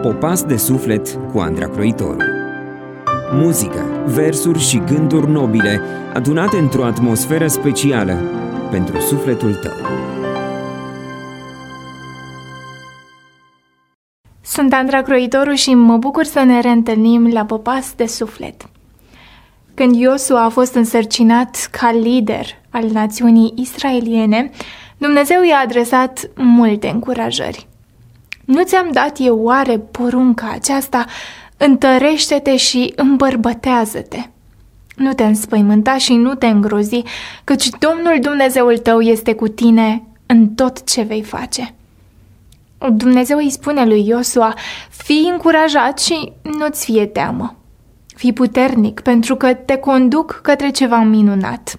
Popas de suflet cu Andra Croitoru. Muzică, versuri și gânduri nobile adunate într-o atmosferă specială pentru sufletul tău. Sunt Andra Croitoru și mă bucur să ne reîntâlnim la Popas de suflet. Când Iosua a fost însărcinat ca lider al națiunii israeliene, Dumnezeu i-a adresat multe încurajări. Nu ți-am dat eu oare porunca aceasta? Întărește-te și îmbărbătează-te. Nu te înspăimânta și nu te îngrozi, căci Domnul Dumnezeul tău este cu tine în tot ce vei face. Dumnezeu îi spune lui Iosua: fii încurajat și nu-ți fie teamă. Fii puternic, pentru că te conduc către ceva minunat.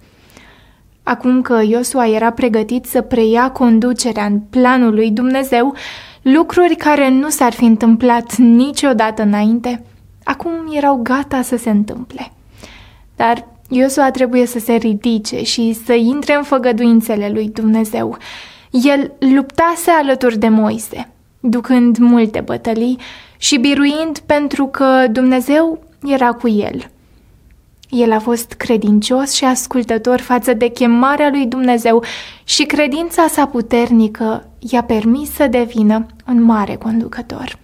Acum că Iosua era pregătit să preia conducerea în planul lui Dumnezeu, lucruri care nu s-ar fi întâmplat niciodată înainte, acum erau gata să se întâmple. Dar Iosua trebuie să se ridice și să intre în făgăduințele lui Dumnezeu. El luptase alături de Moise, ducând multe bătălii și biruind pentru că Dumnezeu era cu el. El a fost credincios și ascultător față de chemarea lui Dumnezeu și credința sa puternică i-a permis să devină un mare conducător.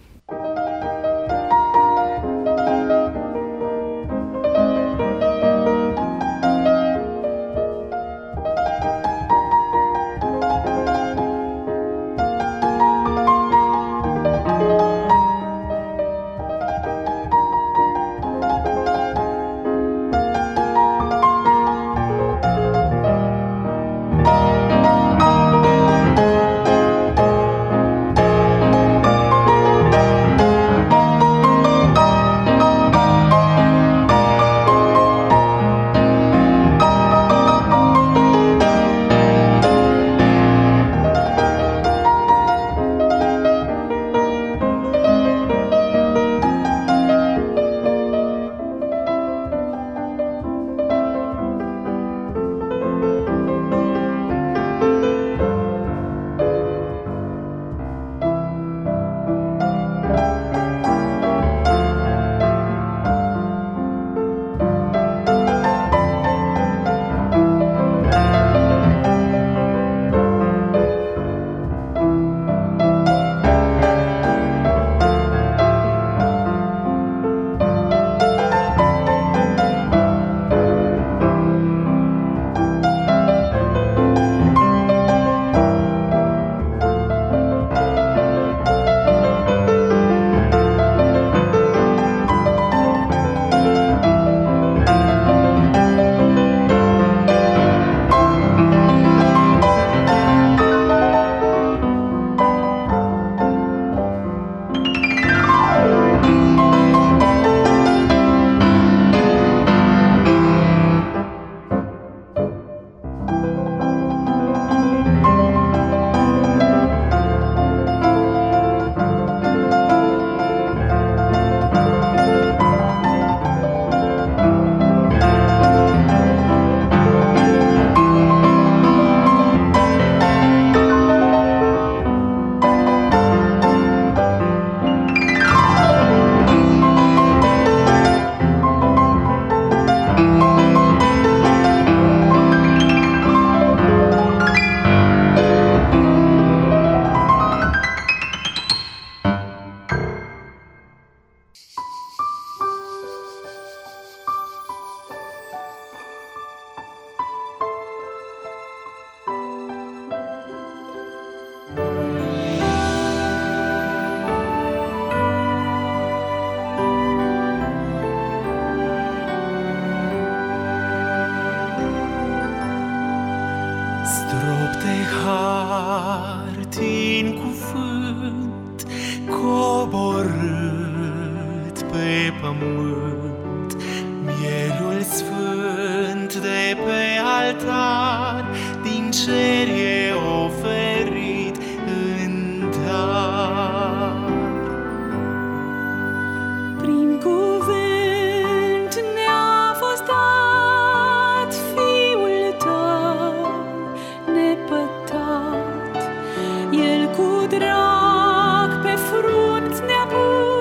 El cu drag pe frunt ne-a pus.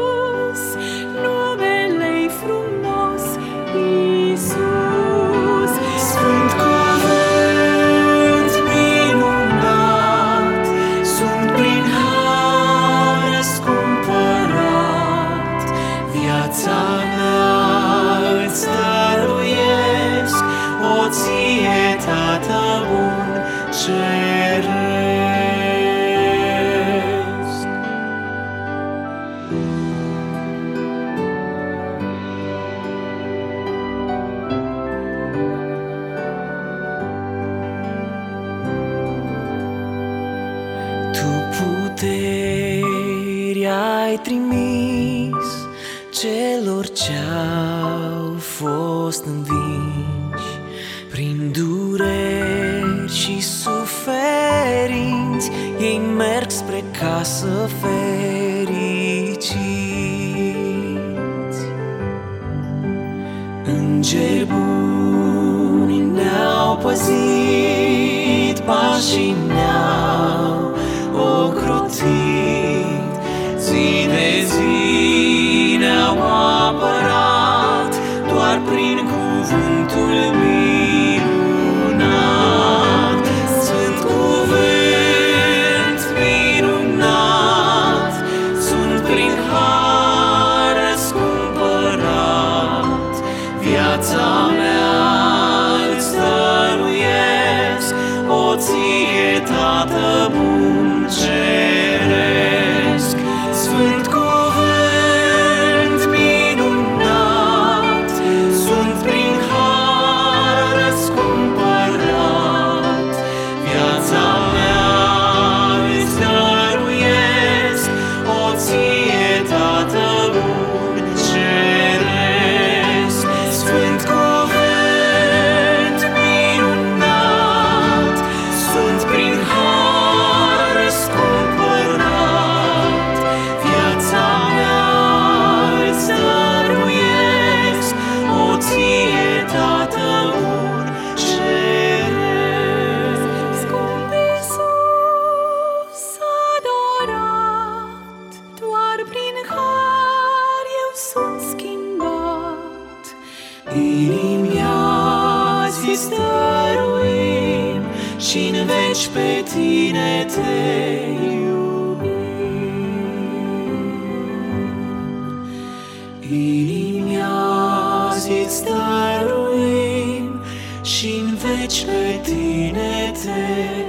Ai trimis celor ce-au fost învinși prin dureri și suferinți, ei merg spre casă fericiți. Îngeri buni ne-au păzit, pașii ne-au ocrotit, zi de zi ne-au apărat, doar prin cuvântul minunat. Sunt cuvânt minunat, sunt prin har răscumpărat. Viața mea îți dăruiesc, o ție, Tată bun ceresc. Sfânt cuvânt minunat, sunt prin har răscumpărat. Viața mea îți dăruiesc, o ție, Tată bun ceresc. Sfânt cuvânt minunat, sunt prin har răscumpărat. Viața mea îți dăruiesc, o ție, Tată bun ceresc. Scump Iisus adorat, doar prin har eu sunt schimbat. Inimi azi-ți dăruim și-n veci pe tine te inimi azi-ți dăruim și-n veci pe tine te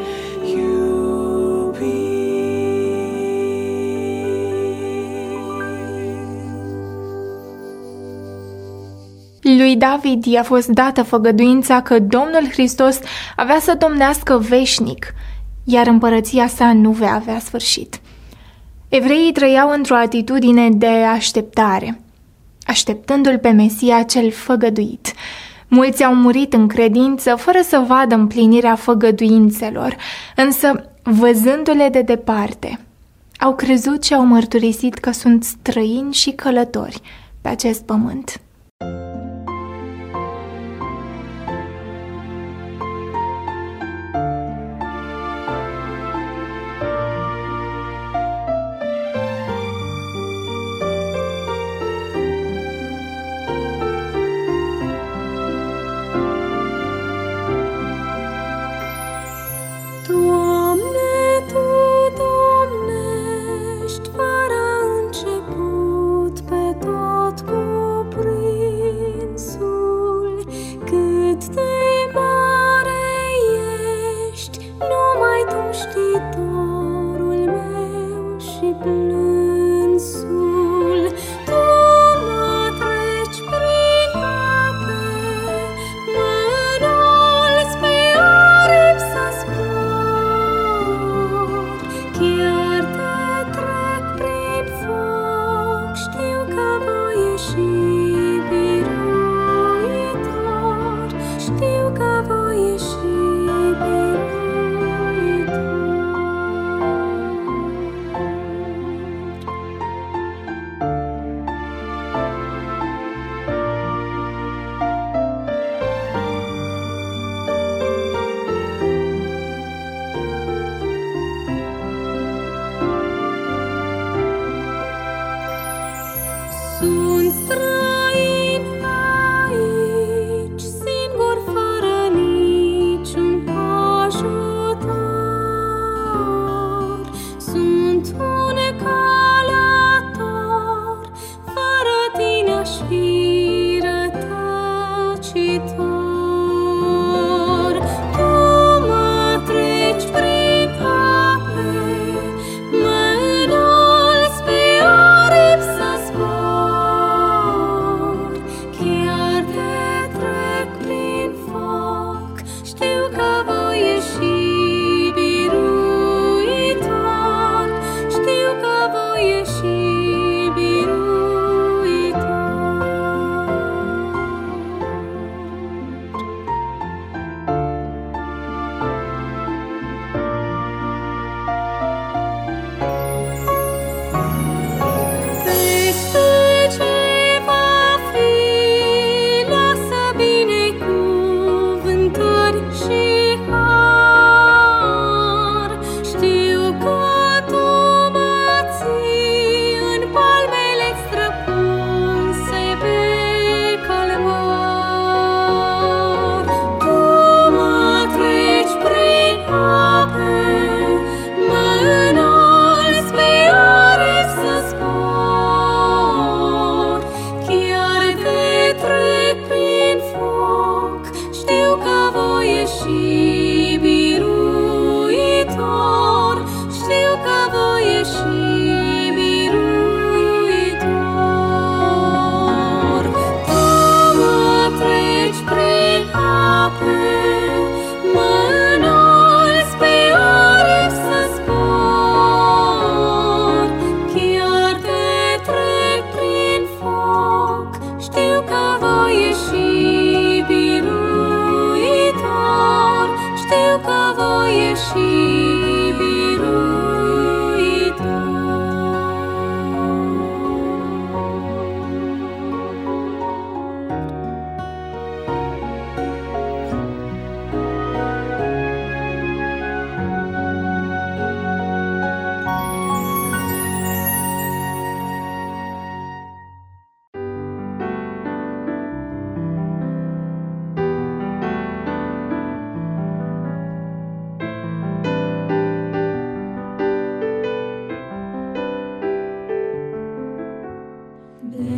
Lui David i-a fost dată făgăduința că Domnul Hristos avea să domnească veșnic, iar împărăția sa nu va avea sfârșit. Evreii trăiau într-o atitudine de așteptare, așteptându-l pe Mesia cel făgăduit. Mulți au murit în credință fără să vadă împlinirea făgăduințelor, însă, văzându-le de departe, au crezut și au mărturisit că sunt străini și călători pe acest pământ.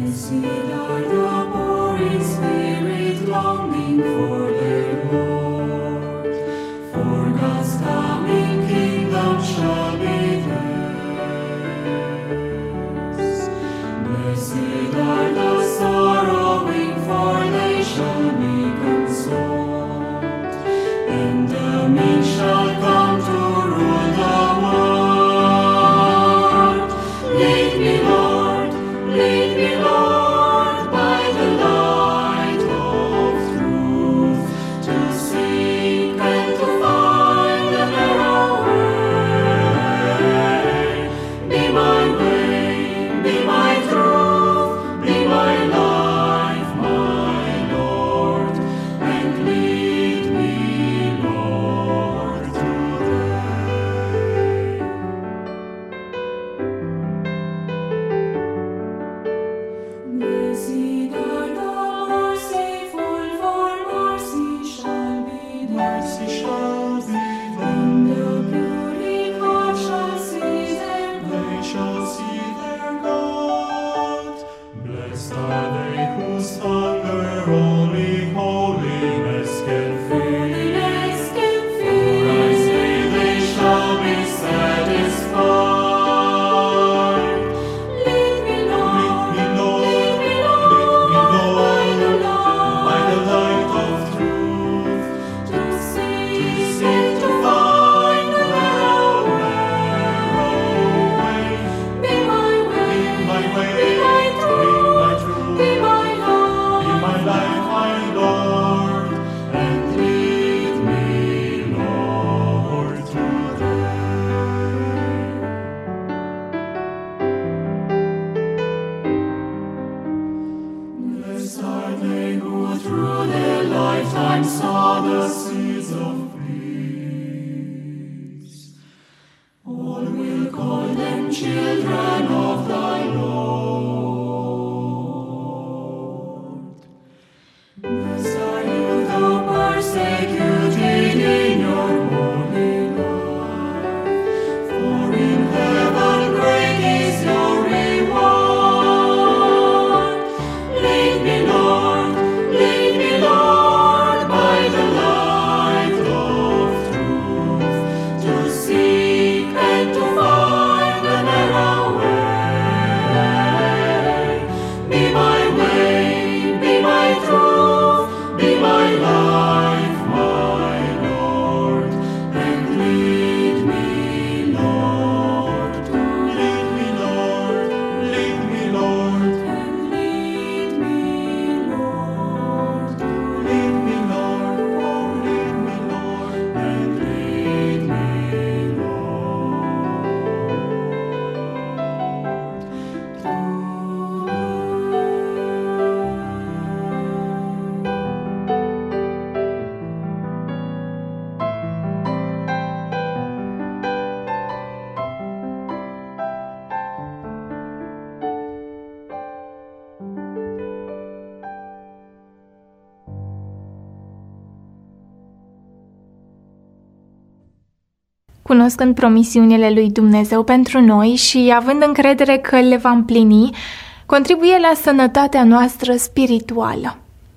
Cunoscând promisiunile lui Dumnezeu pentru noi și având încredere că le va împlini, contribuie la sănătatea noastră spirituală.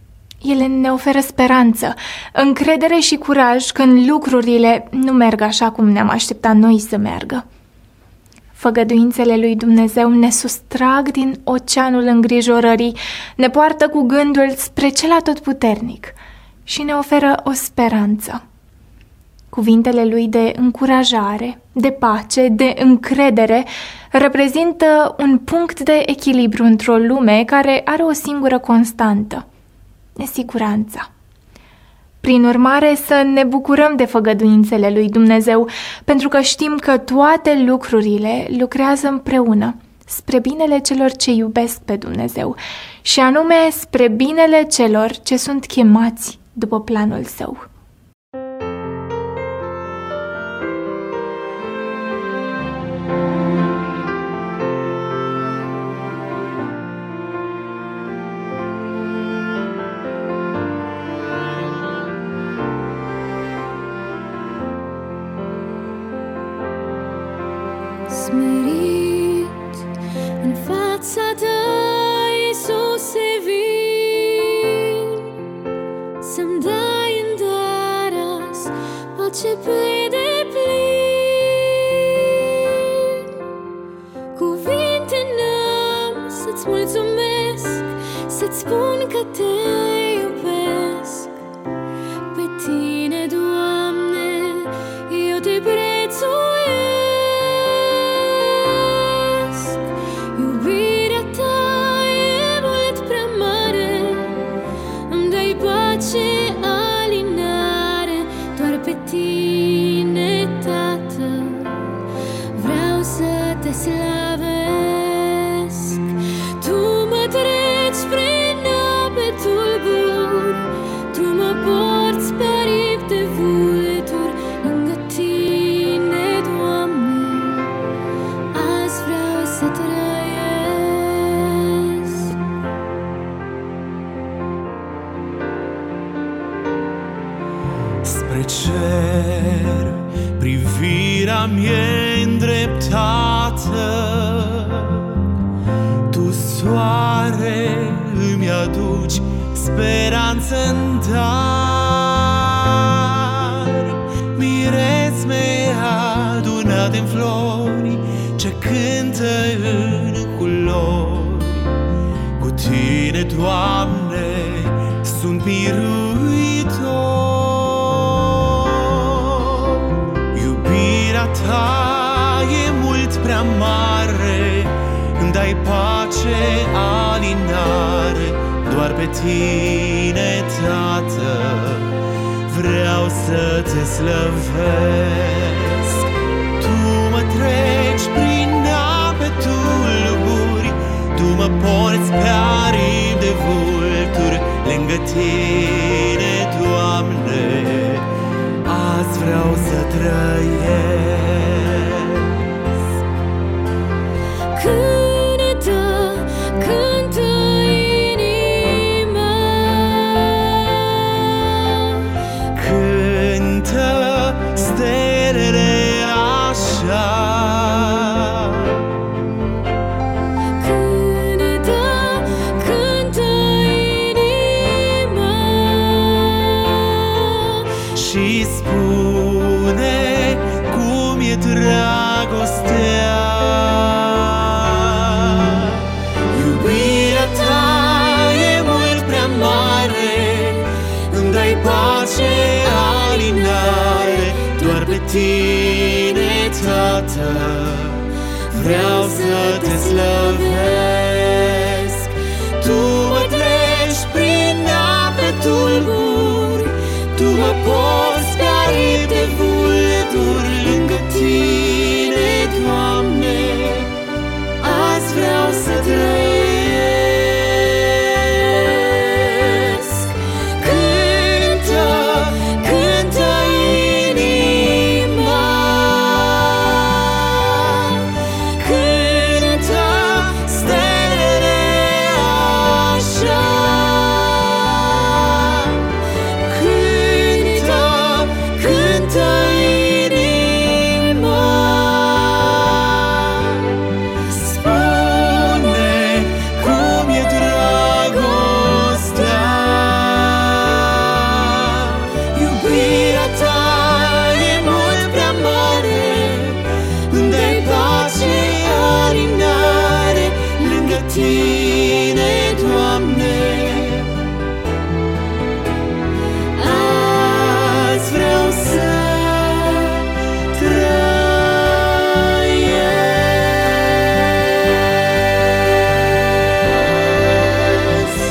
Ele ne oferă speranță, încredere și curaj când lucrurile nu merg așa cum ne-am așteptat noi să meargă. Făgăduințele lui Dumnezeu ne sustrag din oceanul îngrijorării, ne poartă cu gândul spre cel atotputernic și ne oferă o speranță. Cuvintele lui de încurajare, de pace, de încredere reprezintă un punct de echilibru într-o lume care are o singură constantă: nesiguranța. Prin urmare, să ne bucurăm de făgăduințele lui Dumnezeu, pentru că știm că toate lucrurile lucrează împreună spre binele celor ce iubesc pe Dumnezeu, și anume spre binele celor ce sunt chemați după planul Său. Smerit în fața ta, Iisus. să-ți mulțumesc, să-ți spun că te iubesc. Pe tine, Doamne, eu te prețuiesc. Iubirea ta e mult prea mare, îmi dai pace, alinare. Doar pe tine, Tată, vreau să te slăvesc. Tu mă treci prin ape tulburi, tu mă porți pe aripi de vulturi. Lângă tine, Doamne, azi vreau să trăiesc. Spre cer privirea mie îndreptată, Tu, soare, îmi aduci speranță în dar. Miresme adunate în flori, ce cântă în culori. Cu tine, Doamne, sunt biruitor. Iubirea ta e mult prea mare, îmi dai pace, alinare. Doar pe tine, Tată, vreau să te slăvesc. Tu mă treci prin ape tulburi, Tu mă porți pe aripi de vulturi. Lângă tine, Doamne, azi vreau să trăiesc. Cântă, cântă inima, Cântă stelele așa, cântă, cântă inima. și spune cum e dragostea. Iubirea ta e mult prea mare, îmi dai pace, alinare. Doar pe tine, Tată, vreau să te slăvesc. Tu mă treci prin ape tulburi, Tu mă porți pe aripi de vulturi. Lângă tine, Doamne, azi vreau să trăiesc. Cântă, cântă inima, Cântă stelele așa, Cântă, cântă inima. Spune cum e dragostea. Iubirea ta e mult prea mare, îmi dai pace, alinare. Lângă tine, Doamne, azi vreau să trăiesc.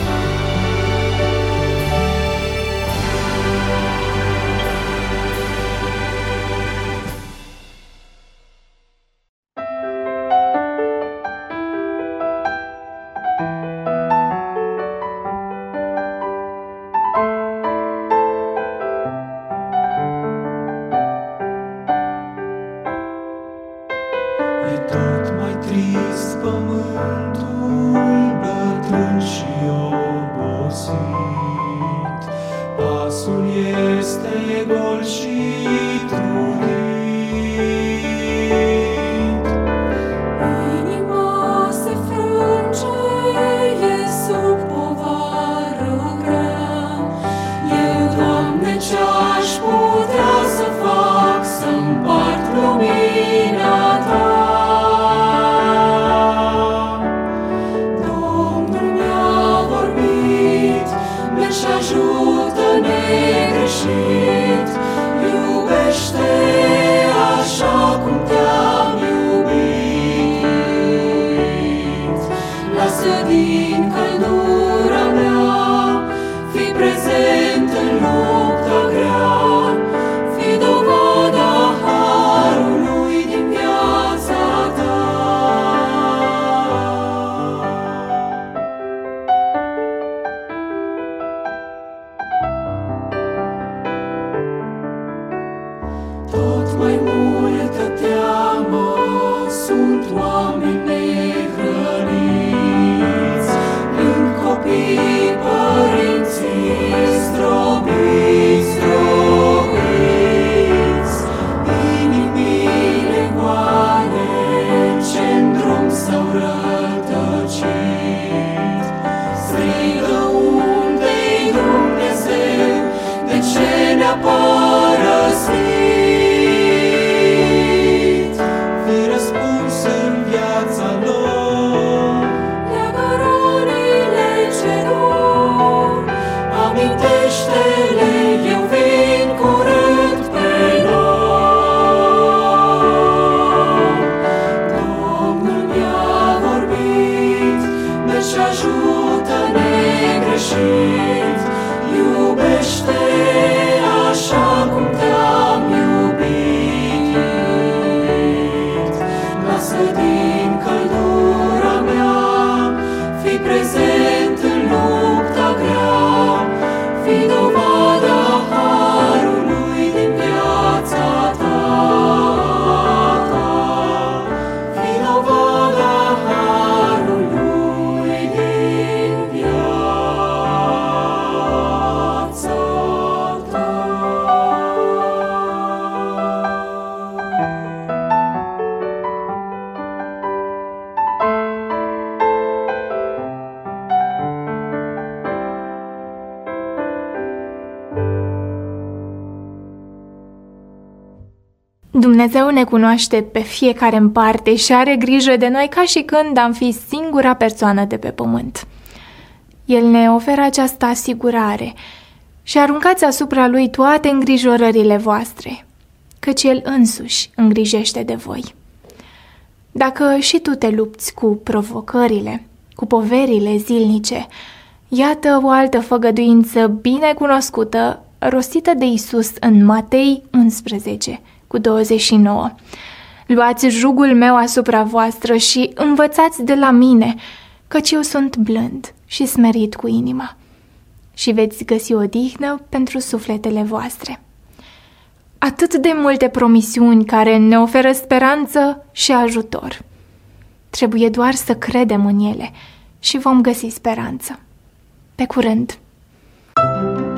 E tot mai trist pământul, bătrân și obosit. Pasul este gol și trudit. Inima se frânge, e sub povară grea. Eu, Doamne, ce-aș putea să fac, să-mpart lumina Ta? Dă-și ajută negreșit, iubește așa cum te-am iubit. Lasă din căldura mea, fi prezent în lupta grea, fi dovada harului din viața ta. Tot mai multă teamă, sunt oameni nehrăniți, plâng copii, părinții zdrobiți, inimile goale ce-n drum s-au rătăcit. Strigă, unde-i Dumnezeu? De ce ne-a părăsit? Fii răspuns în viața lor. Leagă rănile ce duc, amintește-le, eu vin curând pe noi. Domnul mi-a vorbit, mergi și ajută negreșit, iubește așa cum te-am iubit. Lasă din căldura mea, fi prezent în lupta grea, fi dovada harului din viața ta. Fi dovada harului din viața ta. Dumnezeu ne cunoaște pe fiecare în parte și are grijă de noi ca și când am fi singura persoană de pe pământ. El ne oferă această asigurare și aruncați asupra Lui toate îngrijorările voastre, căci El însuși îngrijește de voi. Dacă și tu te lupți cu provocările, cu poverile zilnice, iată o altă făgăduință bine cunoscută, rostită de Iisus în Matei 11:29. Luați jugul meu asupra voastră și învățați de la mine, căci eu sunt blând și smerit cu inima, și veți găsi odihnă pentru sufletele voastre. Atât de multe promisiuni care ne oferă speranță și ajutor. Trebuie doar să credem în ele și vom găsi speranță. Pe curând!